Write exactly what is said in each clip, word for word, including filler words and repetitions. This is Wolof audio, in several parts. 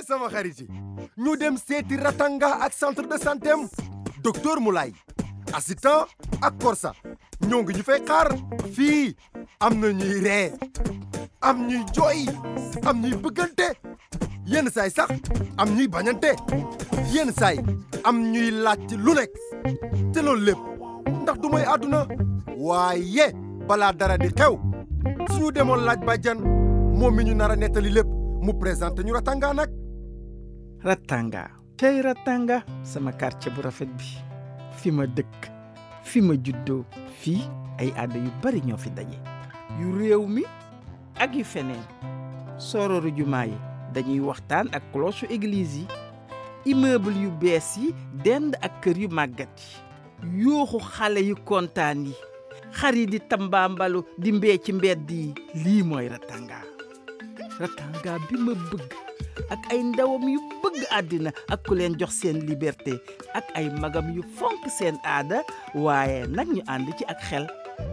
sama xarit yi ñu dem seeti Ratanga ak centre de santé am docteur Moulay assistant ak Korsa ñoo ngi ñu fay xaar fii am na ñuy ree am ñuy jooy am ñuy bëggante yenn saay sax am ñuy bañante yenn saay am ñuy laaj lu nekk te loolu lépp ndax du mooy àdduna waaye balaa dara di xew suñu demoon laaj bàjjan moom mi ñu nar a nettali lépp mu présenté ñu Ratanga nag. Ratanga tey Ratanga sama quartier bu rafet bi fi ma dëkk fi ma juddoo fii ay aada yu bari ñoo fi daje yu réew mi ak yu feneen sororu jumaa yi dañuy waxtaan ak cloche église yi immeuble yu bees yi dend ak kër yu màggat yi yooxu xale yu kontaan yi xar yi di tambaambalu di mbee ci mbedd yi lii mooy Ratanga Ratanga bi ma bëgg ak ay ndawam yu bëgg àddina ak ku leen jox seen liberté ak ay magam yu fonk seen aada waaye nag ñu ànd ci ak xel.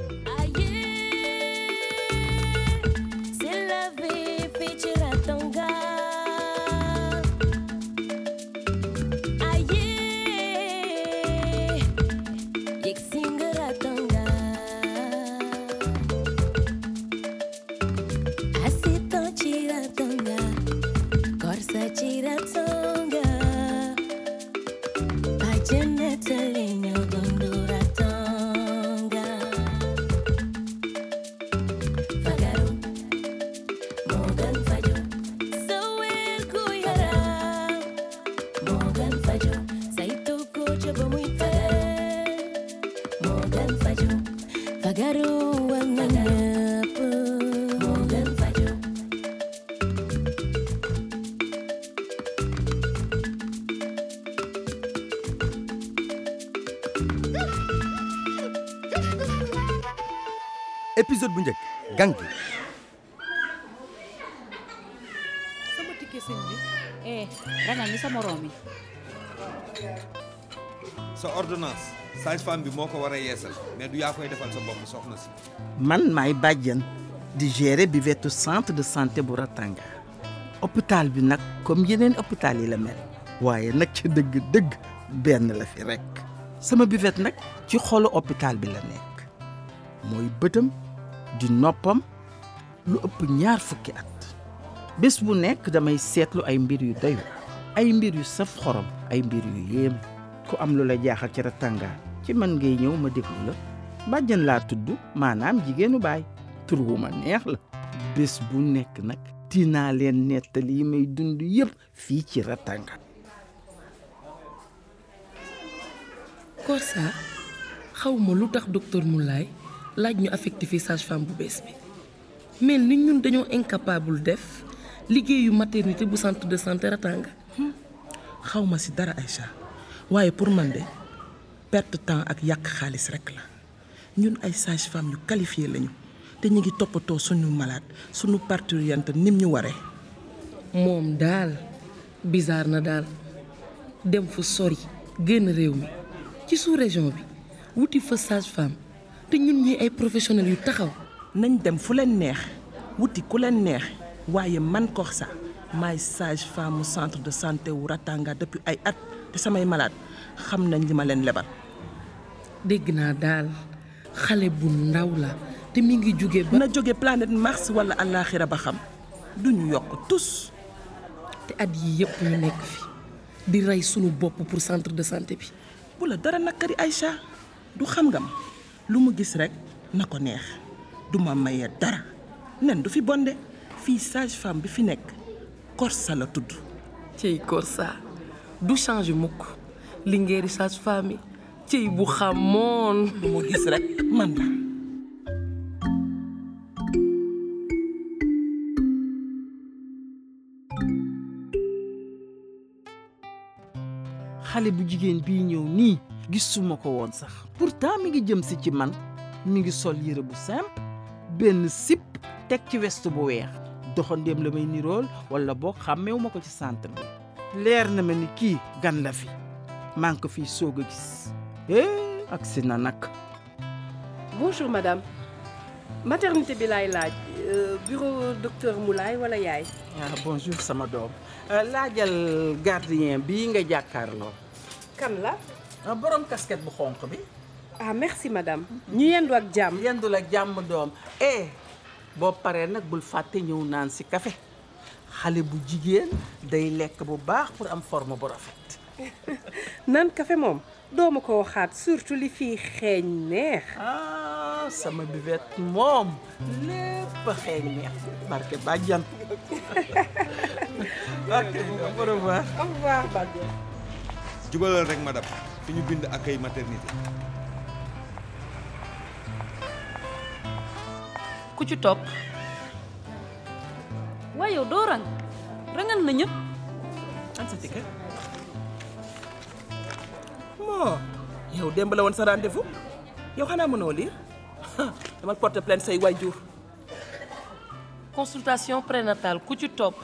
épisode bu njëkk gang bi. sama ticket sëñ bi. eh ragal ni sa moroom yi. sa ordonnance sage-femme bi moo ko war a yeesal mais du yaa koy defal sa bopp soxna si. man maay bàjjan di gérer buvette centre de santé bu Ratanga hôpital bi nag comme yeneen hôpital yi la mel waaye nag ci dëgg-dëgg benn la fi rek sama buvette nag ci xolu hôpital bi la nekk mooy bëtam di noppam lu ëpp ñaar fukki at bés bu nekk damay seetlu ay mbir yu doy ay mbir yu saf xorom ay mbir yu yéem ku am lu la jaaxal ci Ratanga ci man ngay ñëw ma déglu la bàjjan laa tudd maanaam jigéenu baay tur wu ma neex la bés bu nekk nag dinaa leen nettali yi may dund yëpp fii ci Ratanga. Korsa xawma lu tax docteur Moulay laaj ñu affecté fi sage-femme bu bees bi mel ni ñun dañoo incapable def liggéeyu maternité bu centre de santé Ratanga. xawma ci dara Aïcha waaye pour man de perte temps ak yàq xaalis rekk la ñun ay sage-femme yu qualifié lañu te ñu ngi toppatoo suñu malade suñu parturiente nim ñu waree. moom daal bizarre na daal dem fu sori génn réew mi ci sous-région bi wuti fa sage-femme te ñun ñi ay professionnels yu taxaw. nañ dem fu leen neex wuti ku leen neex waaye man Korsa maay sage-femme mu centre de santé wu Ratanga depuis ay at te samay malade xam nañ li ma leen lebal. dégg naa daal xale bu ndaw la te mi ngi jóge ba. na jóge planète Mars wala àllaaxira ba xam duñu yokk tus. te at yi yëpp ñu nekk fi di rey sunu bopp pour centre de santé bi. bu la dara nakari Aïcha du xam nga ma lu mu gis rek na ko neex du ma maye dara nen du fi bonde fii sage-femme bi fi nekk Korsa la tudd. cey Korsa du changer mukk li ngeeri sage-femme yi cey bu xamoon. lu mu gis rek man la. xale bu jigéen bii ñëw nii gisuma ko woon sax pourtant mi ngi jëm si ci man mi ngi sol yére bu simple benn sip teg ci veste bu weex doxandéem la may nirool wala boo xàmmeewu ma ko ci centre bi leer na ma ni kii gan la fi maa ngi ko fiy soog a gis eh agsi na nag. bonjour madame maternité bi laay laaj bureau docteur Moulay wala yaay. ah bonjour sama doom laajal gardien bii nga jàkkaarloo. kan la. borom casquette bu xonq bi. ah merci madame. ñu yendu ak jàmm. yendu ak jàmm doom. eh boo paree nag bul fàtte ñëw naan si café xale bu jigéen day lekk bu baax pour am forme bu rafet. naan café moom dooma ko waxaat surtout li fii xeeñ neex. ah sama buvette moom lépp xeeñ neex barke bàjjan. ok au revoir. au revoir bàjjan. jubalal rek madame fi ñu bind accueil maternité. ku ci topp. waaye yow doo rang rangal na ñëpp. an sa ticket. moo yow démb la woon sa rendez-vous yow xanaa mënoo lire dama porter plainte say waajur. consultation prénatale ku ci topp.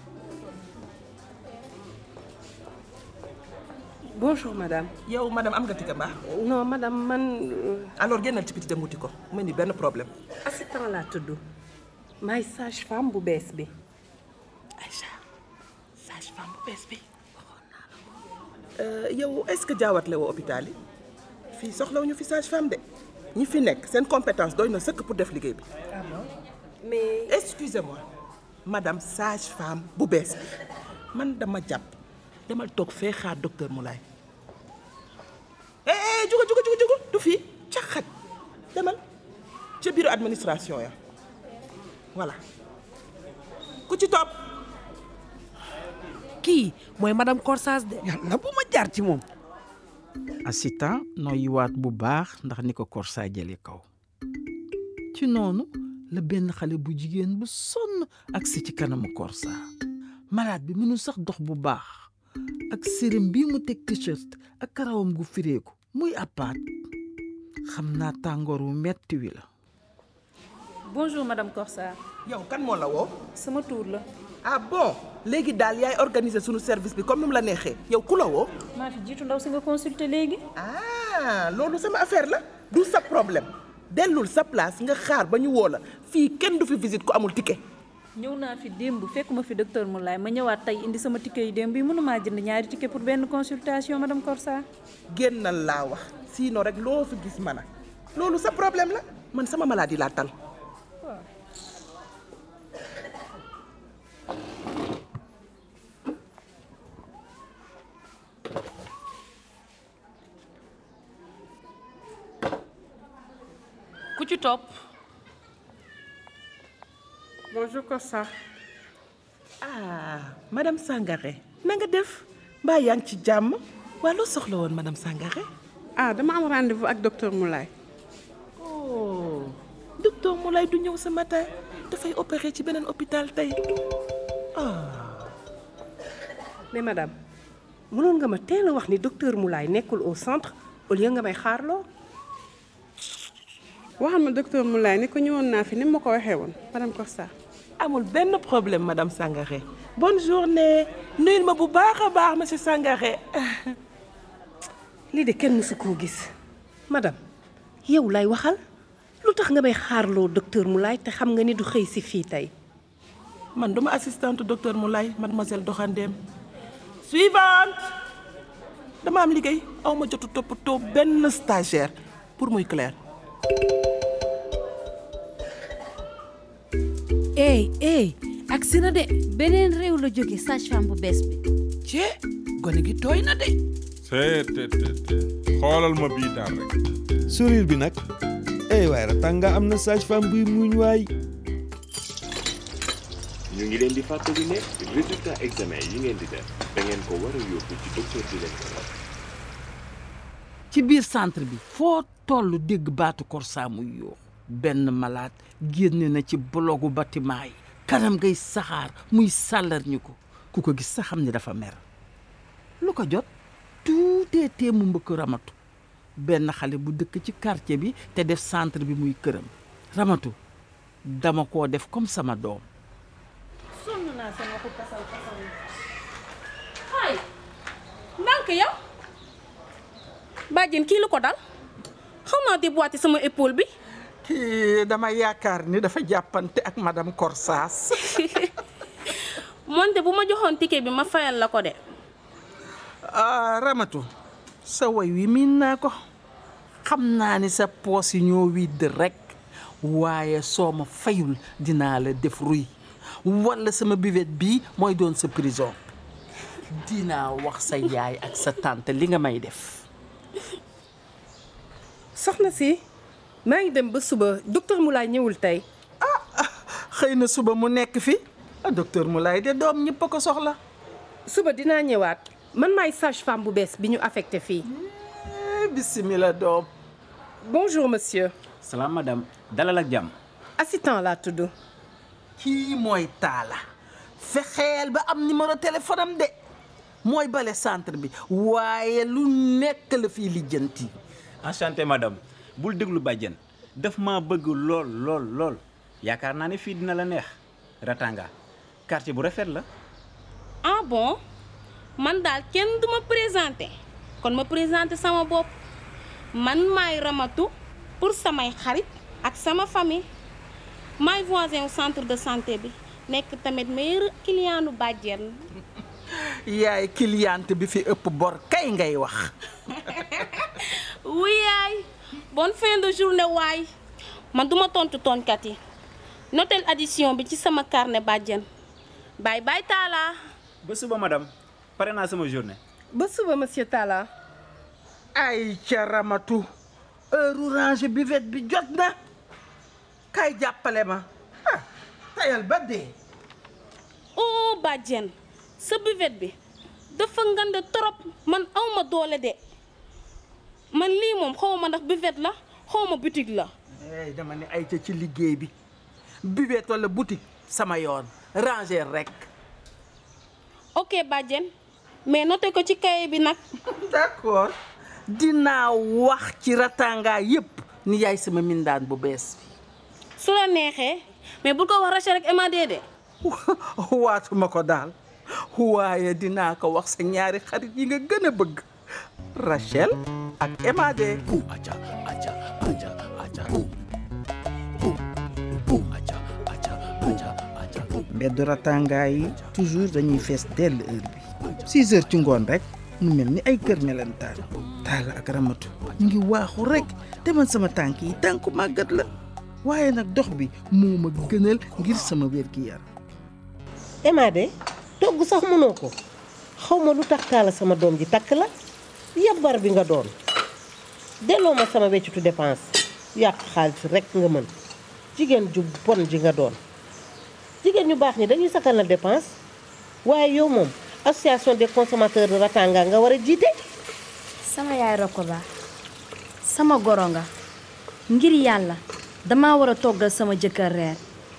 bonjour madame. yow madame am nga ticket mbaa. non madame man. alors génnal ci biti dem wuti ko mu ni benn problème. assistant laa tudd. maay sage femme bu bees bi. Aïcha sage femme bu bees bi. yow est-ce que jaawatle woo hôpital yi fii soxlawuñu fi sage femme de ñi fi nekk seen compétence doy na sëkk pour def liggéey bi. ah bon mais. excusez-moi madame sage femme bu bees bi man dama jàpp demal toog fee xaar docteur Moulay. eh jugu jugu jugu jugu du fii ca xaj demal ca bureau administration ya voilà ku ci topp. kii mooy madame Corsage de. yàlla bu ma jaar ci moom. assistant noyyiwaat bu baax ndax ni ko Corsage jëlee kaw ci noonu la benn xale bu jigéen bu sonn agsi ci kanamu Corsage malade bi mënu sax dox bu baax ak sérim bii mu teg t-shirt ak karawam gu fireeku muy appaat xam naa tàngoor wu metti wi la. bonjour madame Corsage. yow kan moo la woo. sama tour la. ah bon léegi daal yaay organiser sunu service bi comme ni mu la neexee yow ku la woo. maa fi jiitu ndaw si nga consulter léegi. ah loolu sama affaire la du sa problème dellul sa place nga xaar ba ñu woo la fii kenn du fi visite ku amul ticket. ñëw naa fi démb fekkuma fi docteur Moulay ma ñëwaat tey indi sama ticket yi démb yi mënumaa jënd ñaari ticket pour benn consultation madame Corsage. génnal laa wax sinon rek loo fi gis man a loolu sa problème la man sama maladie laa tal. ku ci topp. bonjour Corsage. ah madame Sangaré na nga def mbaa yaa ngi ci jàmm waa loo soxla woon madame Sangaré. ah dama am rendez-vous ak docteur Moulay. oh docteur Moulay du ñëw ce matin dafay opérer ci beneen hôpital tey ah. mais madame mënoon nga ma teel a wax ni docteur Moulay nekkul au centre au lieu nga may xaarloo. waxal ma docteur Moulay ni ko ñëwoon naa fi ni ma ko waxee woon madame Corsage. amul benn problème madame Sangaré bonne journée nuyul ma bu baax a baax monsieur Sangaré. lii de kenn mësu koo gis. madame yow lay waxal lu tax nga may xaarloo docteur Moulay te xam nga ni du xëy si fii tey. man duma assistante docteur Moulay mademoiselle Doxandéem. suivante dama am liggéey aw ma jotu toppatoo benn stagiaire pour muy clair. ey ey agsi na de beneen réew la jóge sage-femme bu bees bi. cee gone gi tooy na de. seet te te te xoolal ma bii daal rek. sourire bi nag eh waaye Ratanga am na sage-femme buy muñ waay. ñu ngi leen di fàttali ne résultat examen yi ngeen di def da ngeen ko war a yóbbu ci docteur di leen ko wax. ci biir centre bi foo toll dégg baatu Corsage muy yoo benn malade génne na ci blogu bâtiment yi kanam ngay saxaar muy sàllar ñi ko ku ko gis sax xam ni dafa mer lu ko jot tuutee tee mu mbëkk Ramatu benn xale bu dëkk ci quartier bi te def centre bi muy këram Ramatu dama koo def comme sama doom. sonn naa seen waxu kasal kasal yi. xaay ndànk yow. bàjjen kii lu ko dal xaw naa déboîté sama épaule bi. kii dama yaakaar ni dafa jàppante ak madame Corsas. moonte bu ma joxoon ticket bi ma fayal la ko de. ah Ramatu sa woy wi miin naa ko xam naa ni sa poos yi ñoo widd rek waaye soo ma fayul dinaa la def ruy walla sama buvette bii mooy doon sa prison dinaa wax sa yaay ak sa tante li nga may def. soxna si maa ngi dem ba suba docteur Moulay ñëwul tey. ah xëy na suba mu nekk fi ah docteur Moulay de doom ñëpp a ko soxla. suba dinaa ñëwaat man maay sage-femme bu bees bi ñu affecté fii. bismillah doom. bonjour monsieur. salaam madame dalal ak jàmm. assistant laa tudd. kii mooy Talla fexeel ba am numéro téléphone am de mooy bale centre bi waaye lu nekk la fii lijjanti. enchanté madame bul déglu bàjjen daf maa bëgg lool lool lool yaakaar naa ne fii dina la neex Ratanga quartier bu rafet la. ah bon man daal kenn du ma présenté kon ma présenté sama bopp man maay Ramatu pour samay xarit ak sama famille maay voisin au centre de santé bi nekk tamit meilleur client nu bàjjen. yaay cliente bi fi ëpp bor kay ngay wax. oui yaay bonne fin de journée waay man duma tontu tooñkat yi notel addition bi ci sama carnet bàjjen bye bye Talla. ba suba madame pare naa sama journée. ba suba monsieur Talla. ay ca Ramatu heure ranger buvette bi jot na kay jàppale ma ah tayal ba dee. oh bàjjen sa buvette bi dafa ngande trop man awma doole de man lii moom xaw ma ndax buvette la xaw ma boutique la. eh dama ne ay ca ci liggéey bi buvette wala boutique sama yoon ranger rek. ok bàjjen mais noté ko ci cahier bi nag. d'accord dinaa wax ci Ratanga yépp ni yaay sama mindaan bu bees bi. su la neexee mais bul ko wax Rachel ak Emma de. waatuma ko daal waaye dinaa ko wax sa ñaari xarit yi nga gën a bëgg Rachel ak Emma de. mbeddu Ratanga yi toujours dañuy fees dell heure bi six heures ci ngoon rek mu mel ni ay kër melentaan. Talla ak Ramatu ñu ngi waaxu rek te man sama tànk yi tànku màggat la waaye nag dox bi moo ma gënal ngir sama wér gi yaram. Emma de togg sax mënoo ko xaw ma lu tax Talla sama doom ji takk la yabbar bi nga doon delloo ma sama weccitu dépense yàq xaalis rek nga mën jigéen ju bon ji nga doon jigéen ñu baax ñi dañuy sakkanal dépense waaye yow moom association des consommateurs de Ratanga nga war a jiite. sama yaay Roko Ba sama goro nga ngir yàlla dama war a toggal sama jëkkër reer.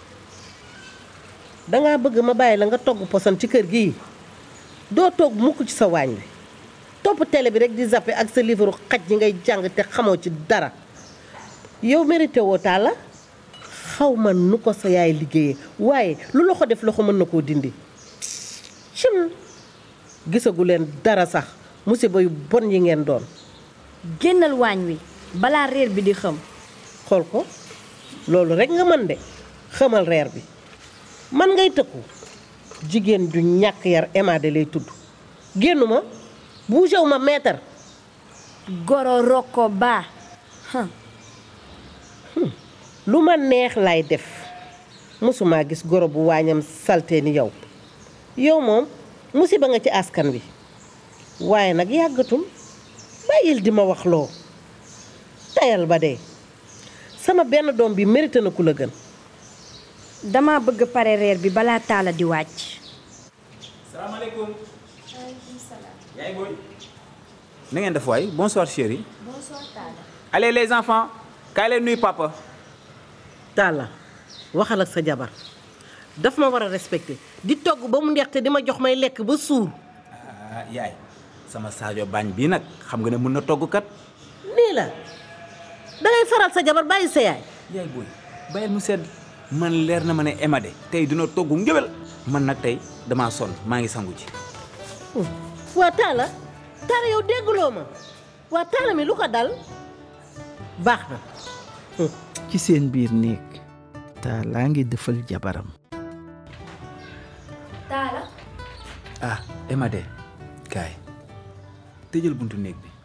dangaa bëgg ma bàyyi la nga togg poson ci kër gi doo togg mukk ci sa waañ wi topp télé bi rek di zappe ak sa livre xaj yi ngay jàng te xamoo ci dara yow mérité woo Talla xaw ma nu ko sa yaay liggéeyee waaye lu loxo def loxo mën na koo dindi cim gisagu leen dara sax musiba yu bon yi ngeen doon. génnal waañ wi balaa reer bi di xëm. xool ko loolu rek nga mën de xamal reer bi man ngay tëkku jigéen ju ñàkk yar Emma de lay tudd génnu ma buusew ma meetar. goro Roko Ba. lu ma neex lay def mësuma gis goro bu waañam salte ni yow yow moom musiba nga ci askan wi waaye nag yàggatul bàyyil di ma wax loo tayal ba dee sama benn doom bi mérité na ku la gën. dama bëgg pare reer bi balaa Talla di wàcc. salaamaaleykum. waaleykum salaam. yaay booy. na ngeen def waay bonsoir chérie. bonsoir Talla. allez les enfants kaay leen nuyu papa. Talla waxal ak sa jabar daf ma war a respecté di togg ba mu neex te di ma jox may lekk ba suur. ah yaay sama Sadio bañ bii nag xam nga ne mën na togg kat. nii la dangay faral sa jabar bàyyi sa yaay. yaay booy bàyyil mu sedd man leer na ma ne Emma de tey dina togg ngéwél man nag tey damaa sonn maa ngi sangu ci. waa Talla Talla yow dégguloo ma waa Talla mi lu ko dal baax na. ci seen biir néeg Talla ngi defal jabaram. Talla. ah Emma de kaay tëjal buntu néeg bi.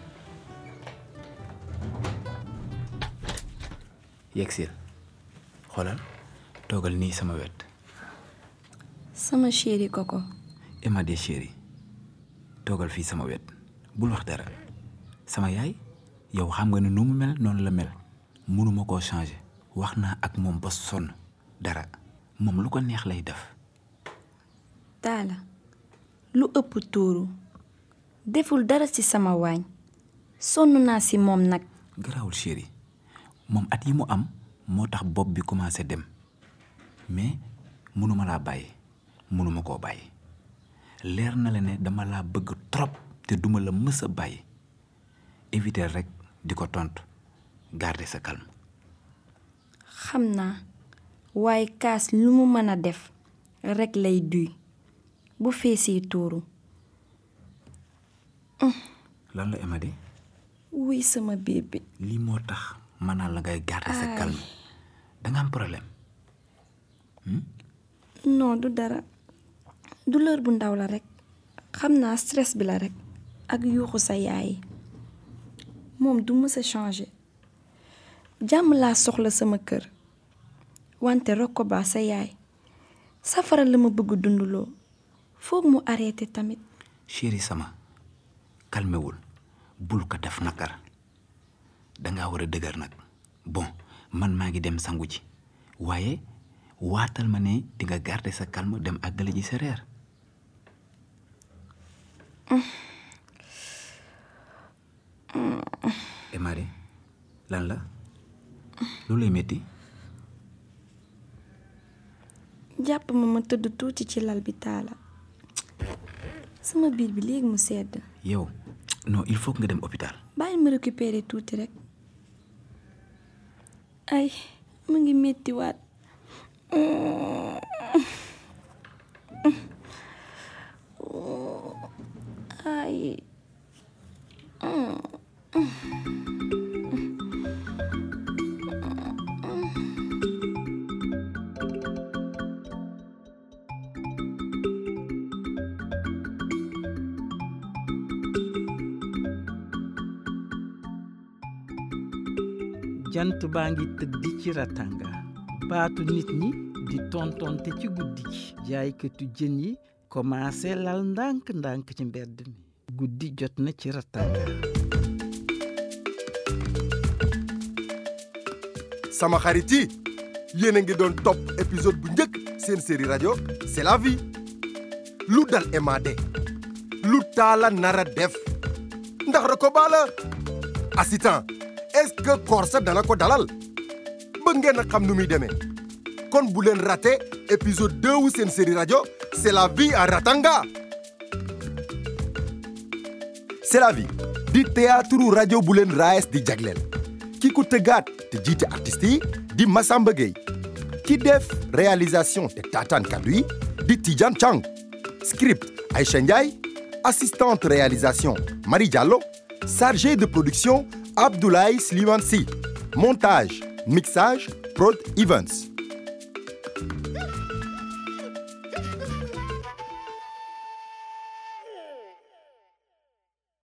yegsil xoolal toogal nii sama wet. sama chéri Koko. Emma de chéri toogal fii sama wet bul wax dara. sama yaay yow xam nga ne nu mu mel noonu la mel mënuma koo changer wax naa ak moom ba sonn dara moom lu ko neex lay def. Talla lu ëpp tuuru deful dara ci sama waañ sonn naa ci moom nag. garaawul chéri moom at yi mu am moo tax bopp bi commencé dem mais mënuma laa bàyyi mënuma koo bàyyi leer na la ne dama laa bëgg trop te duma la mës a bàyyi éviter rek di ko tontu garder sa calme. xam naa waaye kaas lu mu mën a def rek lay duy bu feesee tuuru. lan la Emma di. wuy sama bébé. lii moo tax mën naa la ngay garder sa calme danga am problème. Hmm? non du dara douleur bu ndaw la rek xam naa stress bi la rek ak yuuxu sa yaay moom du mës a changer jàmm laa soxla sama kër wante Rokoba sa yaay safara la ma bëgg dunduloo foog mu arrêté tamit. chéri sama calmewul bul ko def nakar dangaa war a dëgër nag bon man maa ngi dem sangu ji waaye waatal ma ne di nga garder sa calme dem àggale ji sa reer. Emma de lan la lu lay metti. jàpp ma ma tëdd tuuti ci lal bi Talla sama biir bi léegi mu sedd. yow non il faut que nga dem hôpital. bàyyi ma récupérer tuuti rek ay mu ngi metti waat. ay jant baa ngi tëddi ci Ratanga baatu nit ñi di tontonte ci guddi gi jaaykatu jën yi commencé lal ndànk ndànk ci mbedd mi guddi jot na ci Ratanga. sama xarit yi yéen a ngi doon topp épisode bu njëkk seen série rajo c'est la vie lu dal Emma de lu Talla nara def ndax Rokoba la assistant est-ce que Korsa dana ko dalal ba ngeen a xam nu muy demee kon bu leen raté épisode deux wu seen série rajo c'est la vie à Ratanga. c'est la vie di théâtre rajo bu leen raes di jagleel ki ko tëggaat te jiite artistes yi di Massamba Gueye ki def réalisation te taataan kaddu yi di Tidiane Chang script Aïcha Ndiaye assistante réalisation Marie Diallo chargé de production Abdoulaye Slimane Sy montage mixage Prod Events